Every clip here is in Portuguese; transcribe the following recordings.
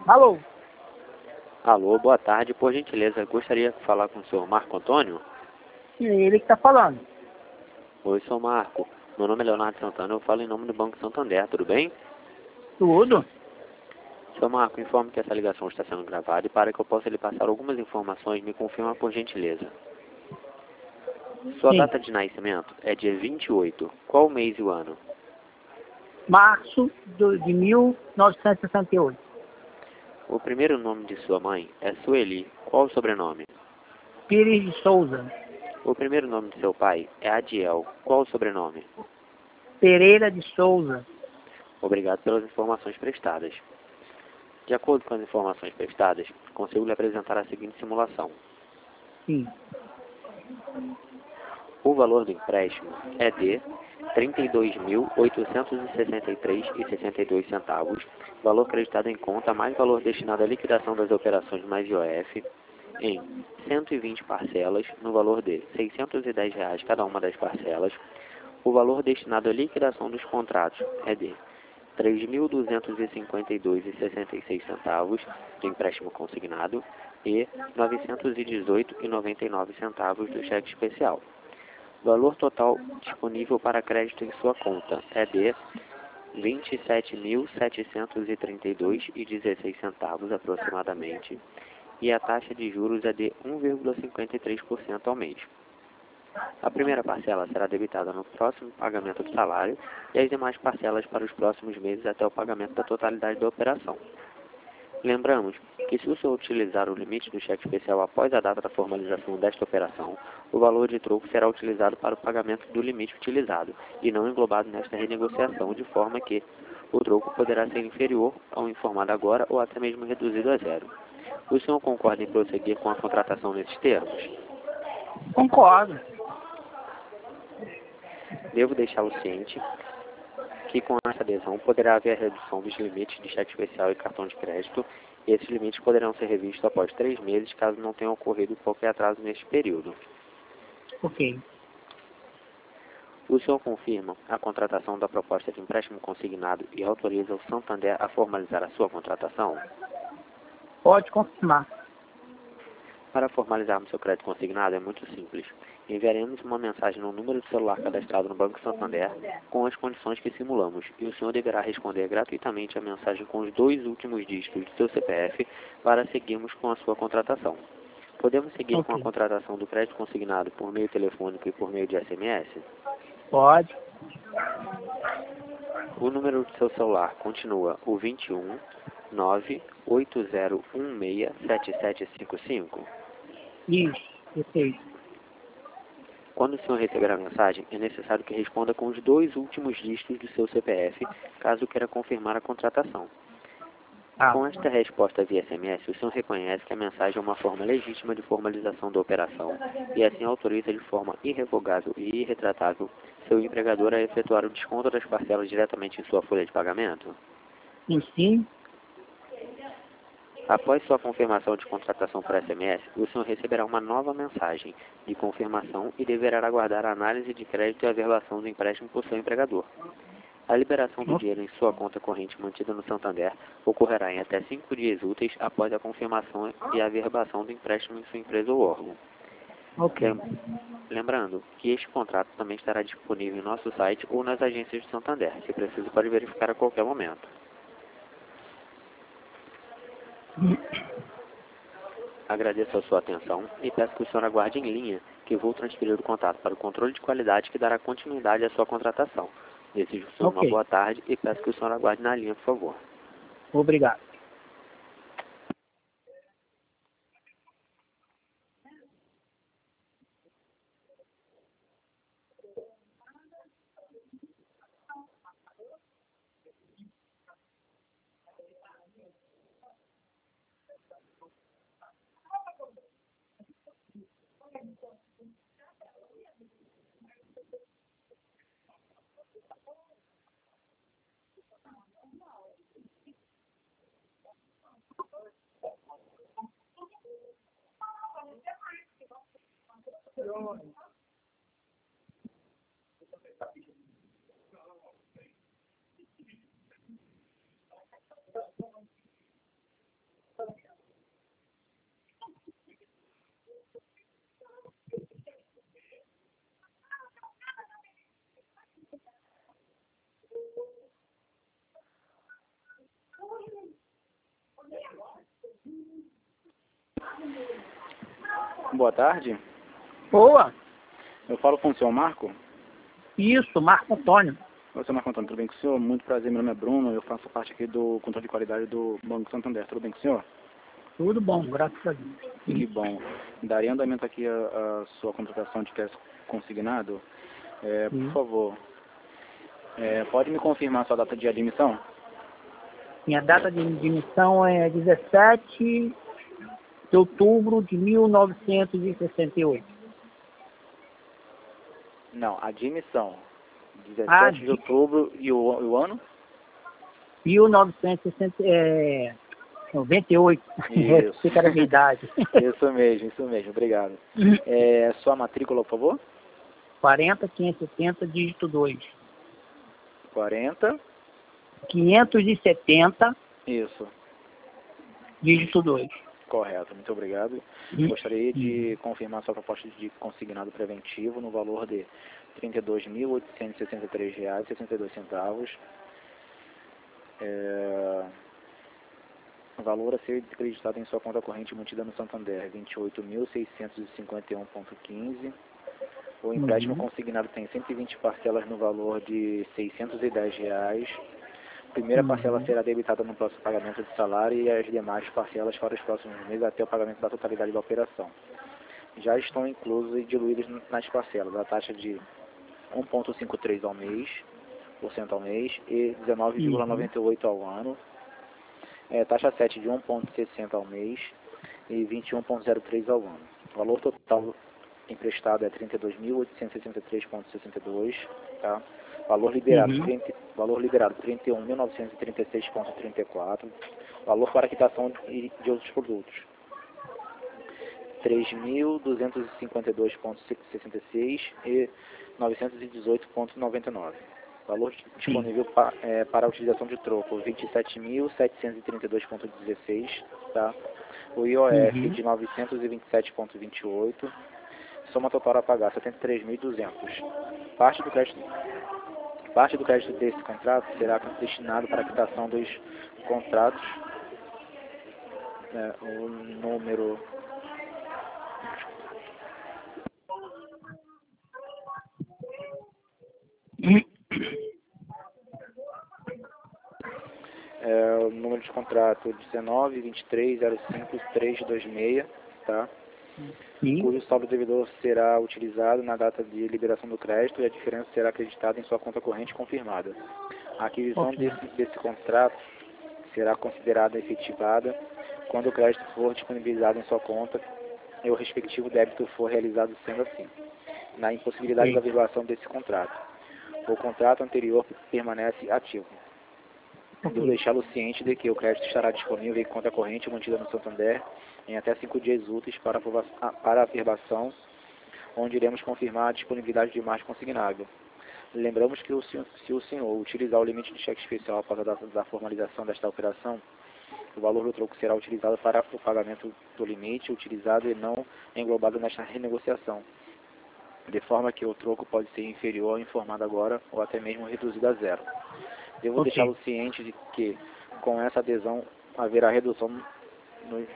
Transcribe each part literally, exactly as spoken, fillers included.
Alô? Alô, boa tarde. Por gentileza, gostaria de falar com o senhor Marco Antônio? Sim, ele que tá falando. Oi, sou Marco. Meu nome é Leonardo Santana, eu falo em nome do Banco Santander, tudo bem? Tudo? Seu Marco, informe que essa ligação está sendo gravada e para que eu possa lhe passar algumas informações, me confirma por gentileza. Sua Sim. data de nascimento é dia vinte e oito. Qual o mês e o ano? Março do- de mil novecentos e sessenta e oito. O primeiro nome de sua mãe é Sueli. Qual o sobrenome? Pires de Souza. O primeiro nome de seu pai é Adiel. Qual o sobrenome? Pereira de Souza. Obrigado pelas informações prestadas. De acordo com as informações prestadas, consigo lhe apresentar a seguinte simulação. Sim. O valor do empréstimo é de trinta e dois mil oitocentos e sessenta e três reais e sessenta e dois centavos, valor creditado em conta mais valor destinado à liquidação das operações mais I O F, em cento e vinte parcelas, no valor de seiscentos e dez reais cada uma das parcelas. O valor destinado à liquidação dos contratos é de três mil duzentos e cinquenta e dois reais e sessenta e seis centavos do empréstimo consignado e novecentos e dezoito reais e noventa e nove centavos do cheque especial. O valor total disponível para crédito em sua conta é de vinte e sete mil setecentos e trinta e dois reais e dezesseis centavos aproximadamente, e a taxa de juros é de um vírgula cinquenta e três por cento ao mês. A primeira parcela será debitada no próximo pagamento do salário e as demais parcelas para os próximos meses até o pagamento da totalidade da operação. Lembramos que se o senhor utilizar o limite do cheque especial após a data da formalização desta operação, o valor de troco será utilizado para o pagamento do limite utilizado e não englobado nesta renegociação, de forma que o troco poderá ser inferior ao informado agora ou até mesmo reduzido a zero. O senhor concorda em prosseguir com a contratação nesses termos? Concordo. Devo deixá-lo ciente que com essa adesão poderá haver a redução dos limites de cheque especial e cartão de crédito, e esses limites poderão ser revistos após três meses, caso não tenha ocorrido qualquer atraso neste período. Ok. O senhor confirma a contratação da proposta de empréstimo consignado e autoriza o Santander a formalizar a sua contratação? Pode confirmar. Para formalizarmos seu crédito consignado é muito simples. Enviaremos uma mensagem no número de celular cadastrado no Banco Santander com as condições que simulamos, e o senhor deverá responder gratuitamente a mensagem com os dois últimos dígitos do seu C P F para seguirmos com a sua contratação. Podemos seguir com a Ok. contratação do crédito consignado por meio telefônico e por meio de S M S? Pode. O número do seu celular continua o vinte e um, nove oito zero um seis, sete sete cinco cinco? Isso. Perfeito. Quando o senhor receber a mensagem, é necessário que responda com os dois últimos dígitos do seu C P F, caso queira confirmar a contratação. Tá. Com esta resposta via S M S, o senhor reconhece que a mensagem é uma forma legítima de formalização da operação e assim autoriza de forma irrevogável e irretratável seu empregador a efetuar o desconto das parcelas diretamente em sua folha de pagamento? Sim, sim. Após sua confirmação de contratação por S M S, o senhor receberá uma nova mensagem de confirmação e deverá aguardar a análise de crédito e a averbação do empréstimo por seu empregador. A liberação do dinheiro em sua conta corrente mantida no Santander ocorrerá em até cinco dias úteis após a confirmação e a averbação do empréstimo em sua empresa ou órgão. Ok. Lem- Lembrando que este contrato também estará disponível em nosso site ou nas agências de Santander. Se preciso, pode verificar a qualquer momento. Agradeço a sua atenção e peço que o senhor aguarde em linha, que vou transferir o contato para o controle de qualidade que dará continuidade à sua contratação. Desejo ao senhor uma Ok. boa tarde e peço que o senhor aguarde na linha, por favor. Obrigado. Boa tarde. Boa. Eu falo com o senhor Marco. Isso, Marco Antônio. Oi, senhor Marco Antônio, tudo bem com o senhor? Muito prazer, meu nome é Bruno, eu faço parte aqui do controle de qualidade do Banco Santander. Tudo bem com o senhor? Tudo bom, graças a Deus. Que bom. Daria andamento aqui a, a sua contratação de crédito consignado? É, por favor, é, pode me confirmar a sua data de admissão? Minha data de admissão é dezessete de outubro de mil novecentos e sessenta e oito. Não, admissão. dezessete Ah, de outubro e o, e o ano? mil novecentos e noventa e oito. Isso. Fica a idade. Isso mesmo, isso mesmo, obrigado. É, sua matrícula, por favor? quarenta, quinhentos e setenta, dígito dois. quarenta. quinhentos e setenta, Isso. dígito dois. Correto, muito obrigado. Gostaria de confirmar sua proposta de consignado preventivo no valor de trinta e dois mil oitocentos e sessenta e três reais e sessenta e dois centavos. É... O valor a ser acreditado em sua conta corrente mantida no Santander, vinte e oito mil seiscentos e cinquenta e um reais e quinze centavos. O empréstimo Uhum. consignado tem cento e vinte parcelas no valor de seiscentos e dez reais. A primeira Uhum. parcela será debitada no próximo pagamento de salário e as demais parcelas para os próximos meses até o pagamento da totalidade da operação. Já estão inclusos e diluídos nas parcelas a taxa de um vírgula cinquenta e três ao mês, por cento ao mês e dezenove vírgula noventa e oito ao ano, é, taxa sete de um vírgula sessenta ao mês e vinte e um vírgula zero três ao ano. O valor total emprestado é trinta e dois mil oitocentos e sessenta e três vírgula sessenta e dois, tá? Valor liberado, Uhum. trinta, valor liberado trinta e um mil novecentos e trinta e seis vírgula trinta e quatro, valor para quitação de, de outros produtos três mil duzentos e cinquenta e dois vírgula sessenta e seis e novecentos e dezoito vírgula noventa e nove. Valor disponível pa, é, para a utilização de troco vinte e sete mil setecentos e trinta e dois vírgula dezesseis, tá? O I O F Uhum. de novecentos e vinte e sete vírgula vinte e oito, soma total a pagar setenta e três mil e duzentos. Parte do crédito Parte do crédito desse contrato será destinado para a quitação dos contratos, né, o número é, o número de contrato dezenove, vinte e três, zero cinco, três dois seis, tá? Sim. Cujo saldo devedor será utilizado na data de liberação do crédito e a diferença será acreditada em sua conta corrente confirmada. A aquisição Ok. desse, desse contrato será considerada efetivada quando o crédito for disponibilizado em sua conta e o respectivo débito for realizado sendo assim, na impossibilidade Ok. da violação desse contrato. O contrato anterior permanece ativo. Devo Ok. deixá-lo ciente de que o crédito estará disponível em conta corrente mantida no Santander em até cinco dias úteis para, para a averbação, onde iremos confirmar a disponibilidade de margem consignável. Lembramos que o, se o senhor utilizar o limite de cheque especial após a data da formalização desta operação, o valor do troco será utilizado para o pagamento do limite utilizado e não englobado nesta renegociação, de forma que o troco pode ser inferior ao informado agora ou até mesmo reduzido a zero. Devo Ok. deixá-lo ciente de que, com essa adesão, haverá redução nos...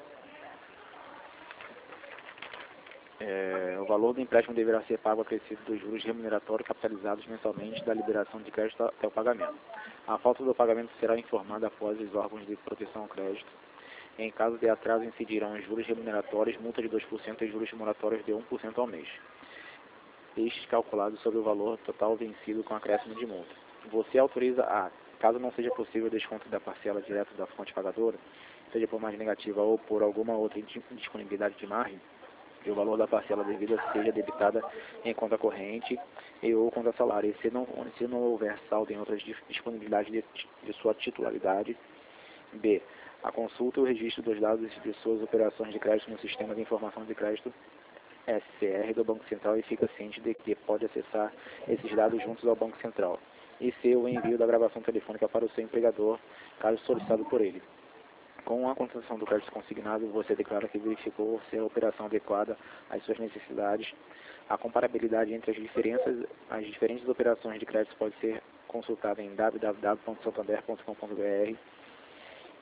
É, o valor do empréstimo deverá ser pago acrescido dos juros remuneratórios capitalizados mensalmente da liberação de crédito até o pagamento. A falta do pagamento será informada após os órgãos de proteção ao crédito. Em caso de atraso, incidirão os juros remuneratórios, multa de dois por cento e juros moratórios de um por cento ao mês. Estes calculados sobre o valor total vencido com acréscimo de multa. Você autoriza a, caso não seja possível o desconto da parcela direto da fonte pagadora, seja por margem negativa ou por alguma outra indisponibilidade de margem, e o valor da parcela devida seja debitada em conta corrente e ou conta salário, e se não, se não houver saldo em outras disponibilidades de, de sua titularidade. B. A consulta e o registro dos dados de suas operações de crédito no Sistema de Informação de Crédito S C R do Banco Central e fica ciente de que pode acessar esses dados juntos ao Banco Central. E C. O envio da gravação telefônica para o seu empregador, caso solicitado por ele. Com a contratação do crédito consignado, você declara que verificou se a operação adequada às suas necessidades. A comparabilidade entre as diferenças, as diferentes operações de crédito pode ser consultada em w w w ponto santander ponto com ponto b r.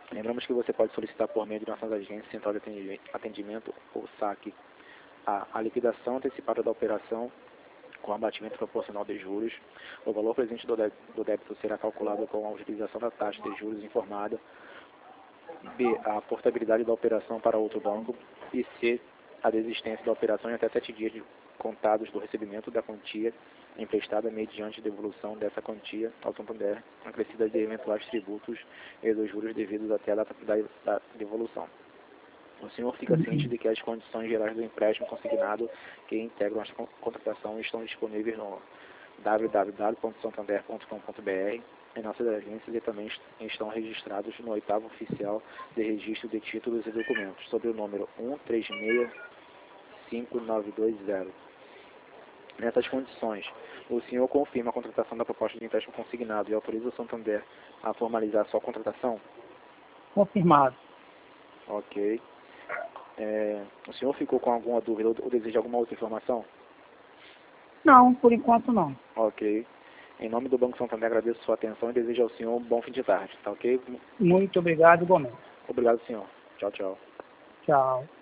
Lembramos que você pode solicitar por meio de nossas agências, central de atendimento ou saque, a, a liquidação antecipada da operação com abatimento proporcional de juros. O valor presente do, dé do débito será calculado com a utilização da taxa de juros informada. B. A portabilidade da operação para outro banco. E C. A desistência da operação em até sete dias de contados do recebimento da quantia emprestada mediante devolução dessa quantia ao Santander, acrescida de eventuais tributos e dos juros devidos até a data da, da devolução. O senhor fica ciente de que as condições gerais do empréstimo consignado que integram esta contratação estão disponíveis no w w w ponto santander ponto com ponto b r em nossas agências e também estão registrados no oitavo oficial de registro de títulos e documentos, sob o número um três seis cinco nove dois zero. Nessas condições, o senhor confirma a contratação da proposta de empréstimo consignado e autoriza o Santander a formalizar sua contratação? Confirmado. Ok. É, o senhor ficou com alguma dúvida ou deseja alguma outra informação? Não, por enquanto não. Ok. Em nome do Banco Santander, agradeço sua atenção e desejo ao senhor um bom fim de tarde, tá ok? Muito obrigado, igualmente. Obrigado, senhor. Tchau, tchau. Tchau.